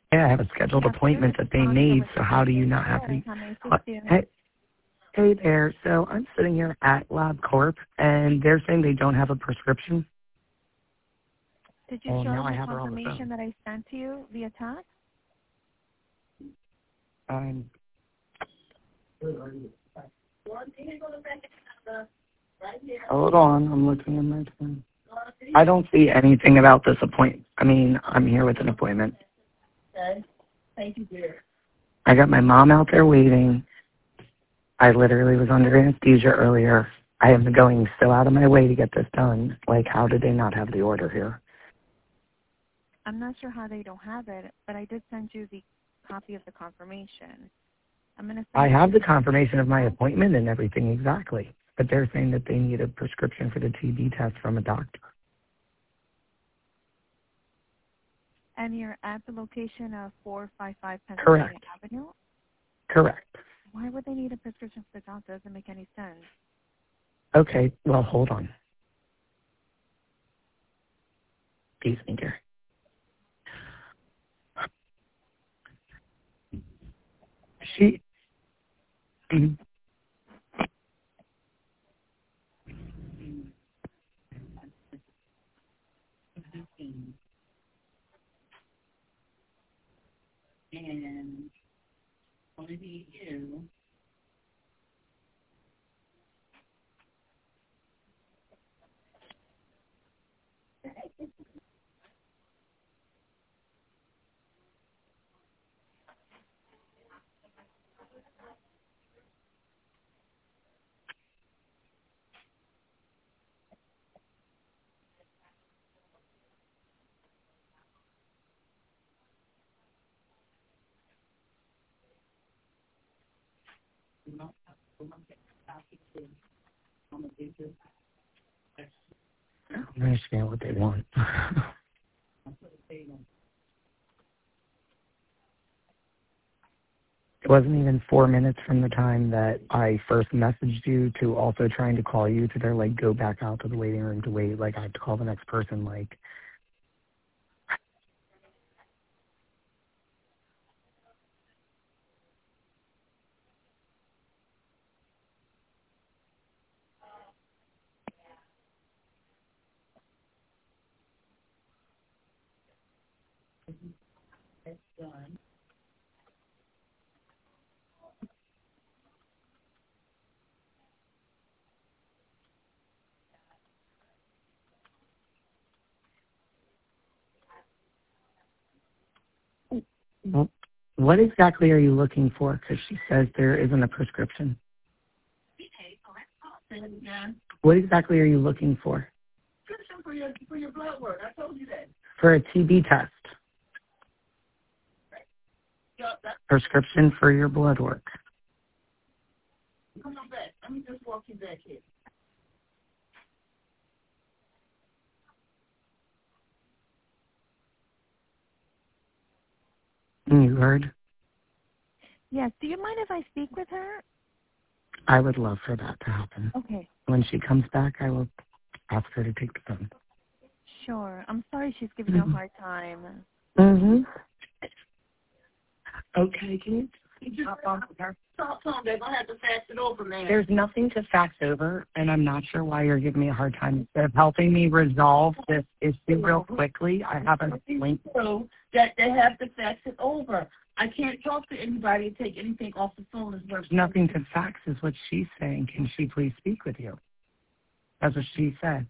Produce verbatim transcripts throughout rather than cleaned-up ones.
Yeah, I have a scheduled appointment that they need, so how do you not have the... Hey, hey there, so I'm sitting here at LabCorp, and they're saying they don't have a prescription. Did you and show now I the have her on the confirmation phone. that I sent to you via text? Um, hold on, I'm looking at my phone. I don't see anything about this appointment. I mean, I'm here with an appointment. Okay. Thank you, dear. I got my mom out there waiting. I literally was under anesthesia earlier. I am going so out of my way to get this done. Like, how did they not have the order here? I'm not sure how they don't have it, but I did send you the copy of the confirmation. I'm gonna. I have the confirmation of my appointment and everything exactly, but they're saying that they need a prescription for the T B test from a doctor. And you're at the location of four five five Pennsylvania Correct. Avenue? Correct. Why would they need a prescription for the doctor? Doesn't make any sense. Okay, well, hold on. Excuse me, dear. She... mm, And only be you. I don't understand what they want. It wasn't even four minutes from the time that I first messaged you to also trying to call you to their, like, go back out to the waiting room to wait. Like, I have to call the next person, like... Well, what exactly are you looking for? Because she says there isn't a prescription. What exactly are you looking for? Prescription for your for your blood work. I told you that. For a T B test. Yo, that, Prescription for your blood work. come on back. Let me just walk you back here. You heard? Yes. Do you mind if I speak with her? I would love for that to happen. Okay. When she comes back, I will ask her to take the phone. Sure. I'm sorry she's giving you a hard time. Mm-hmm. Okay, can you You just talk to her. Talk to them. They're gonna have to fax it over, man. There's nothing to fax over, and I'm not sure why you're giving me a hard time. Instead of helping me resolve this issue real quickly, I have a link. So that they have to fax it over. I can't talk to anybody and take anything off the phone as well. There's nothing to fax is what she's saying. Can she please speak with you? That's what she said.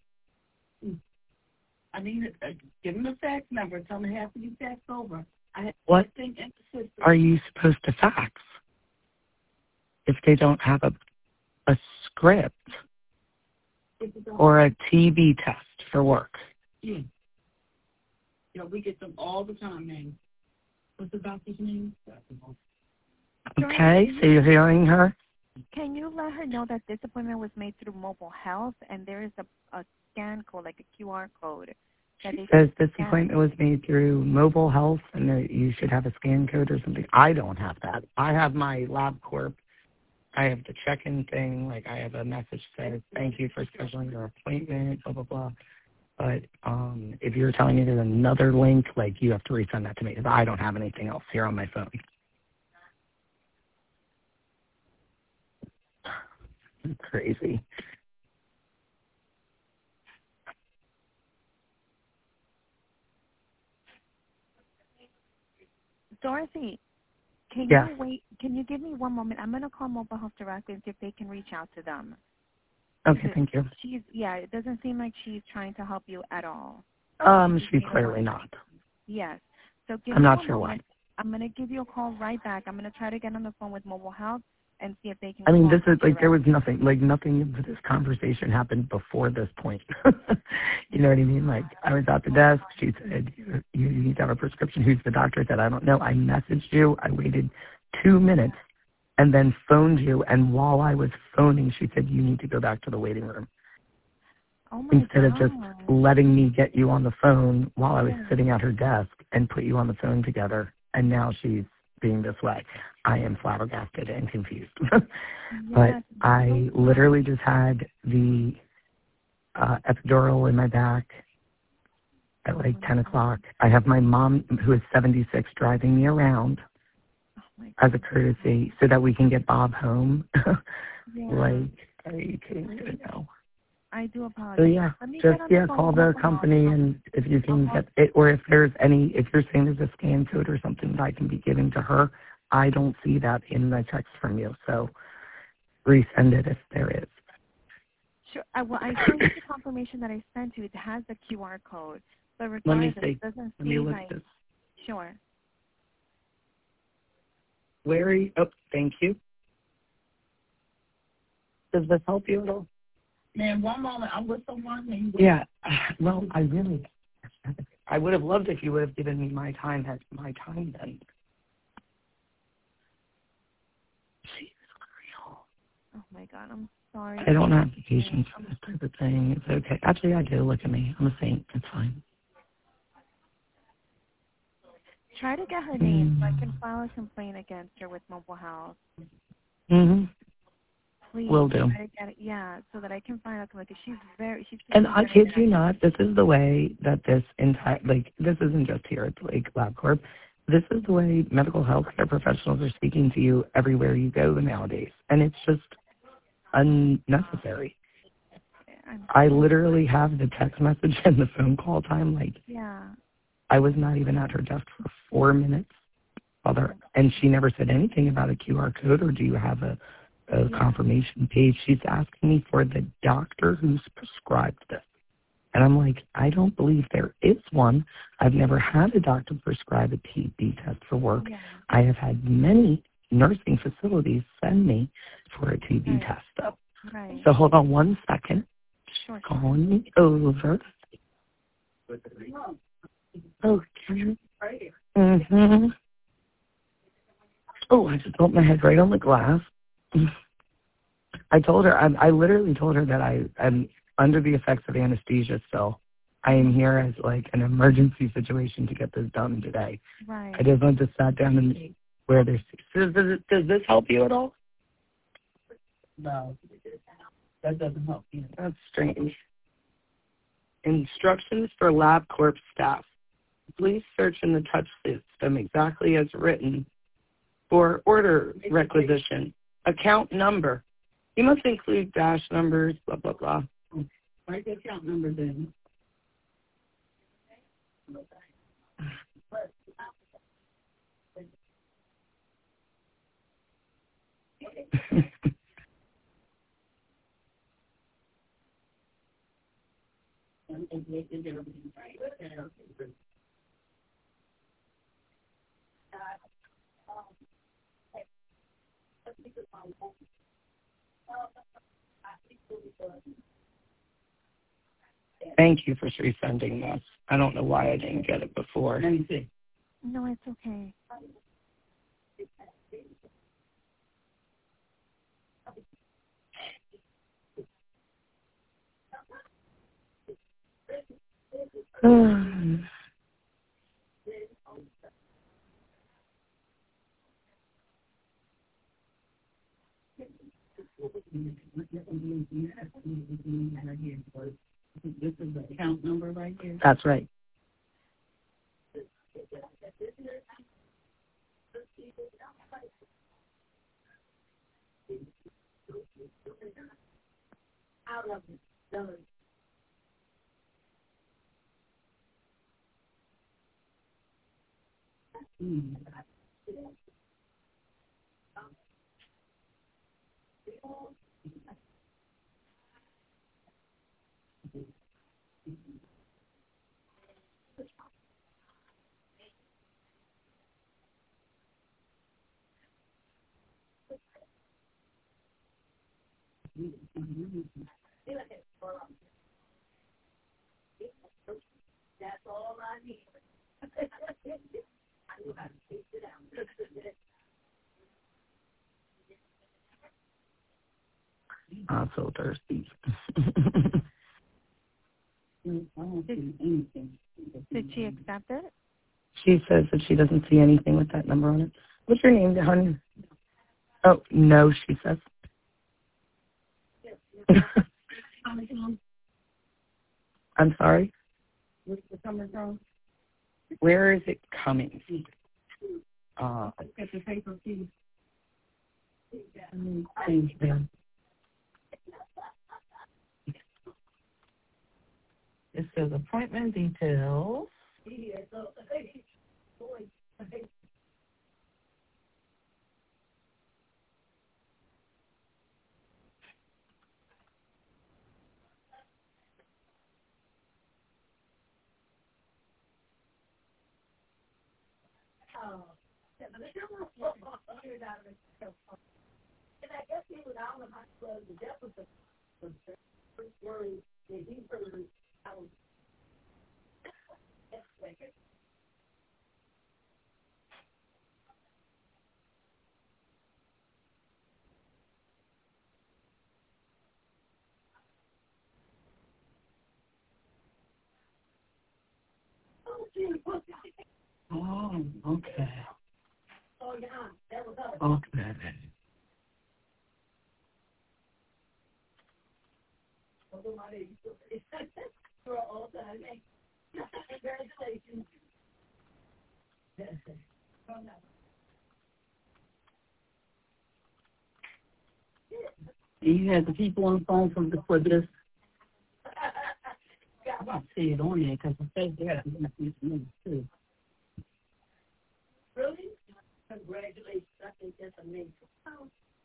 I need it. Uh, give them a fax number. Tell them it has to be faxed over. I have What everything in the system. are you supposed to fax if they don't have a a script or a T B test for work? Yeah. Yeah, we get them all the time, man. What's the doctor's name? Okay, so you're hearing her? Can you let her know that this appointment was made through Mobile Health and there is a, a scan code, like a Q R code? That they Says this scan. appointment was made through Mobile Health and that you should have a scan code or something. I don't have that. I have my LabCorp. I have the check-in thing. Like, I have a message that says, thank you for scheduling your appointment, blah, blah, blah. But um, if you're telling me there's another link, like you have to resend that to me because I don't have anything else here on my phone. Crazy. Dorothy, can Yeah. you wait? Can you give me one moment? I'm going to call Mobile Health directly and see if they can reach out to them. Okay, thank you. She's yeah. It doesn't seem like she's trying to help you at all. Um, She's she's made a clearly lot. not. Yes. So give I'm me not one sure moment. why. I'm going to give you a call right back. I'm going to try to get on the phone with Mobile Health and see if they can I mean, call this is you like there was directly. nothing, like nothing of this conversation happened before this point. You know what I mean? Like I was at the desk. She said, you, you need to have a prescription. Who's the doctor? I said, I don't know. I messaged you. I waited two minutes and then phoned you. And while I was phoning, she said, you need to go back to the waiting room. Oh my Instead of God. just letting me get you on the phone while I was Yeah. sitting at her desk and put you on the phone together. And now she's being this way. I am flabbergasted and confused. But Yes, I so literally just had the uh, epidural in my back at like ten o'clock. I have my mom, who is seventy-six, driving me around oh my as God. a courtesy so that we can get Bob home. Yeah. Like, are you kidding me now? I do apologize. So yeah, Let me just get on yeah, the phone call with the Mobile company Health. and if you can Uh-huh. get it, or if there's any, if you're saying there's a scan code or something that I can be giving to her, I don't see that in the text from you. So resend it if there is. Sure. I, well, I sent you the confirmation that I sent you. It has the Q R code. But Let me regardless, see. it doesn't Let me seem look like. at this. Sure. Where are you? Oh, thank you. Does this help you at all? Man, one moment, I'm with someone. And Yeah. Well, I really, I would have loved if you would have given me my time at my time then. She's real. Oh my God, I'm sorry. I don't have the patience for this type of thing. It's okay. Actually, I do. Look at me. I'm a saint. It's fine. Try to get her name so I can Mm. file a complaint against her with Mobile Health. Mm-hmm. Please. Will do. Try to get it, yeah, so that I can find out. Like, she's very, she's. And being I very kid you nasty. not, this is the way that this entire, like, this isn't just here at like LabCorp. This is the way medical healthcare professionals are speaking to you everywhere you go nowadays. And it's just unnecessary. I'm, I literally have the text message and the phone call time. Like, yeah. I was not even at her desk for four minutes. Other, and she never said anything about a Q R code or do you have a, a Yeah. confirmation page. She's asking me for the doctor who's prescribed this. And I'm like, I don't believe there is one. I've never had a doctor prescribe a T B test for work. Yeah. I have had many nursing facilities send me for a T B Right. test, though. Right. So hold on one second. Sure. Calling me over. Okay. Mm-hmm. Oh, I just bumped my head right on the glass. I told her, I, I literally told her that I am under the effects of anesthesia still. I am here as like an emergency situation to get this done today. Right. I just went to sat down and where there's, does, does, it- does this help you at all? No, that doesn't help you. That's strange. Instructions for LabCorp staff. Please search in the touch system exactly as written for order requisition. Account number. You must include dash numbers, blah, blah, blah. Write the account number then. Thank you for resending this. I don't know why I didn't get it before. Let me see. No, it's okay. This is the account number right here. That's right. Out of it. Done. Mm. That's all I need. I knew how to take it out. I'm so thirsty. I don't see anything. Did she accept it? She says that she doesn't see anything with that number on it. What's your name, honey? Oh, no, she says. I'm sorry? Where's it coming from? Where is it coming? Uh, Get the paper, please. Thanks, man. It says appointment details. Oh. And I guess he was out of the hospital. The deficit was worried that he heard I was. Oh, okay. Oh, yeah, that was us. Okay. For all time. Congratulations. You had the people on the phone from the for this. I'm about to see it on there because I said they had to be too. Really? Congratulations. I think that's amazing. Oh.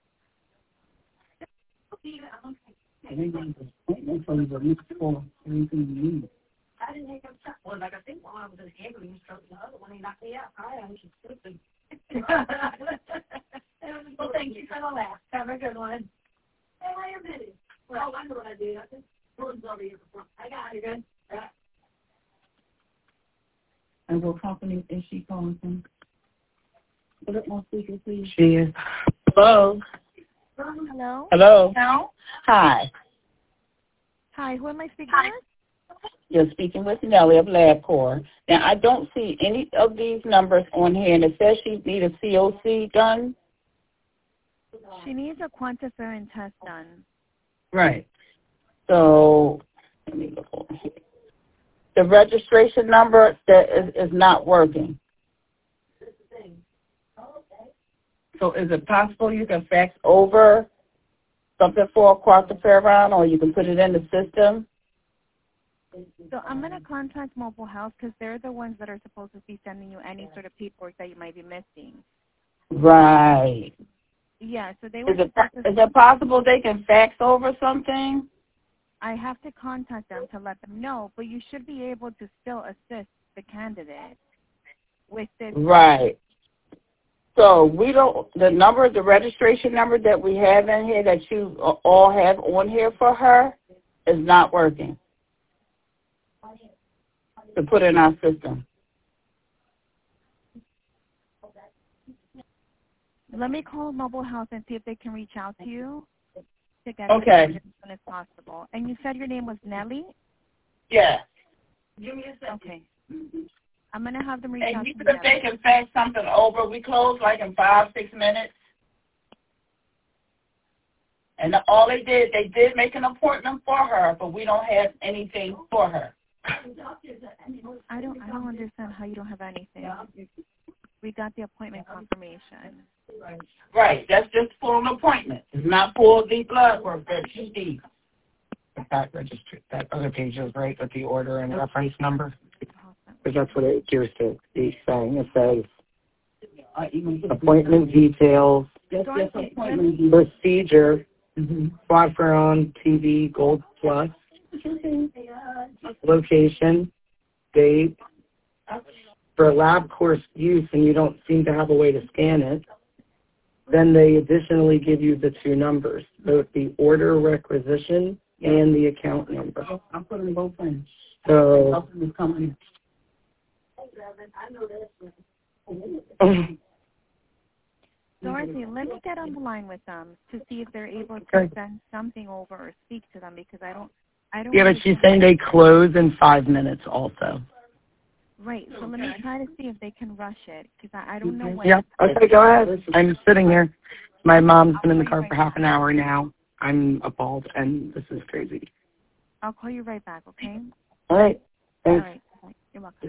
And they got the appointment for you, but look for anything you need. I didn't think I'm shot. Well, like I think while I was in the ambulance, the other one, he knocked me out. I was just sleeping. Well, thank you for the laugh. Have a good one. Hey, wait a minute. Well, I know what I did. I just pulled over here for front. I got it. Good. Right. And what company is she calling from? Put it on speaker, please. She is. Hello. Hello? Hello. Hello. Hi. Hi, who am I speaking Hi. with? You're speaking with Nellie of LabCorp. Now, I don't see any of these numbers on here, and it says she needs a C O C done. She needs a quantiferin test done. Right. So, let me look over here. The registration number that is, is not working. So is it possible you can fax over something for quantiferin, or you can put it in the system? So I'm going to contact Mobile Health because they're the ones that are supposed to be sending you any sort of paperwork that you might be missing. Right. Yeah, so they were Is it, supposed to... is it possible they can fax over something? I have to contact them to let them know, but you should be able to still assist the candidate with this. Right. So we don't, the number, the registration number that we have in here that you all have on here for her is not working to put in our system. Let me call Mobile Health and see if they can reach out to you to get Okay. this as soon as possible. And you said your name was Nellie? Yeah. Give me a second. Okay. I'm going to have them reach And out you to said you. if they can fax something over, we close like in five, six minutes. And the, all they did, they did make an appointment for her, but we don't have anything for her. I don't, I don't understand how you don't have anything. We got the appointment confirmation. Right, that's just for an appointment. It's not for the blood work that she needs. That register, that other page is right with the order and reference number. Because that's what it appears to be saying. It says appointment details, procedure, Quadron T V Gold Plus, location, date, for lab course use, and you don't seem to have a way to scan it. Then they additionally give you the two numbers, both the order requisition and the account number. I'm putting both in. So, Dorothy, let me get on the line with them to see if they're able to okay. send something over or speak to them because I don't, I don't. Yeah, but she's saying they close in five minutes also. Right, so let me try to see if they can rush it because I, I don't know when. Yeah, okay, go ahead. I'm sitting here. My mom's been in the car for half an hour now. I'm appalled, and this is crazy. I'll call you right back, okay? All right. Thanks. All right. You're welcome.